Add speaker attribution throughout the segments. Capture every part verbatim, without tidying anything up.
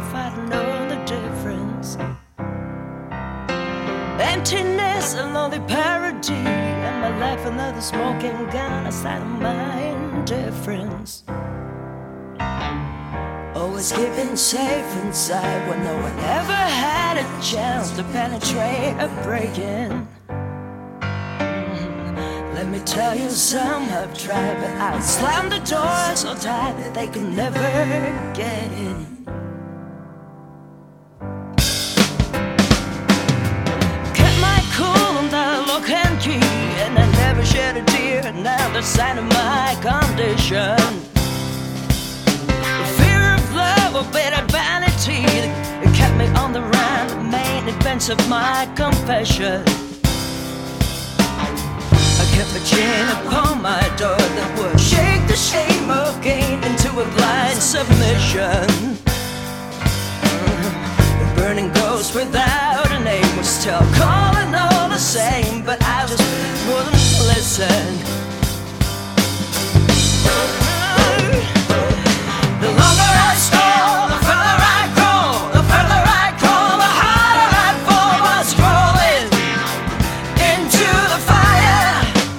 Speaker 1: if I'd known the difference. Emptiness, a lonely parody, and my life another smoking gun, a sign of my indifference. Always keeping safe inside when no one ever had a chance to penetrate or break in. Mm, let me tell you, some have tried, but I slammed the door so tight that they could never get in. Kept my cool on the lock and key, and I never shed a tear, and now the sign of my condition. A bit of vanity that kept me on the run, the main events of my confession. I kept a chain upon my door that would shake the shame of gain into a blind submission. The burning ghost without a name was still calling all the same, but I just wouldn't listen. The longer I stole, the further I crawl, the further I crawl, the harder I fall. Was crawling into the fire.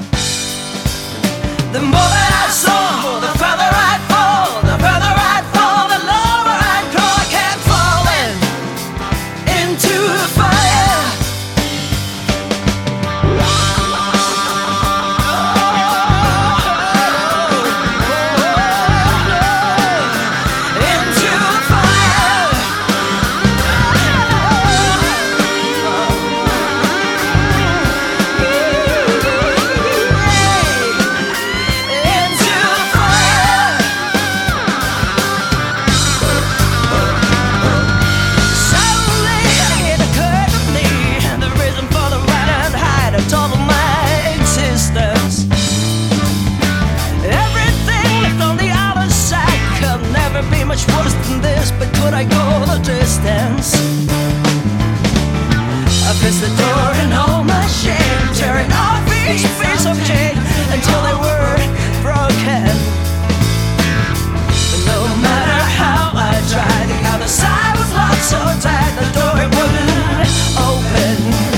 Speaker 1: The more that I saw, the further I fall, the further I fall, the lower I crawl. I kept falling into the fire. Much worse than this, but could I go the distance? I pressed the door and all my shame, tearing off each piece of chain until they were broken. But no matter how I tried, the other side was locked so tight, the door it wouldn't open.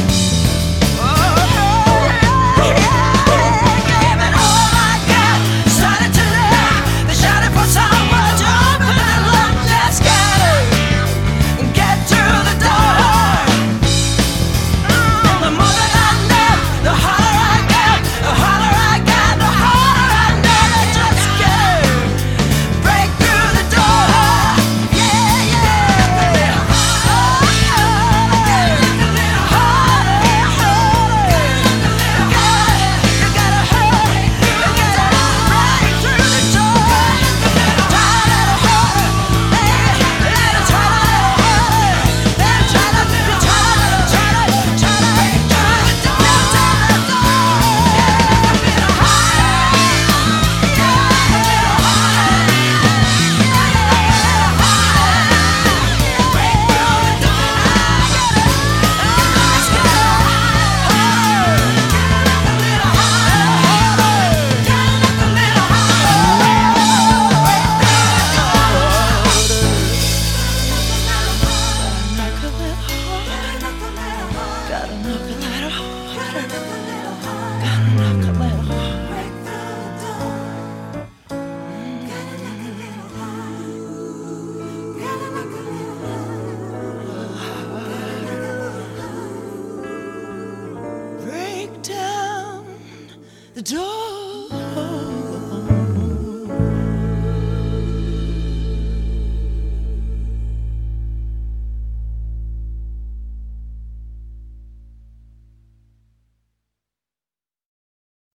Speaker 1: The door.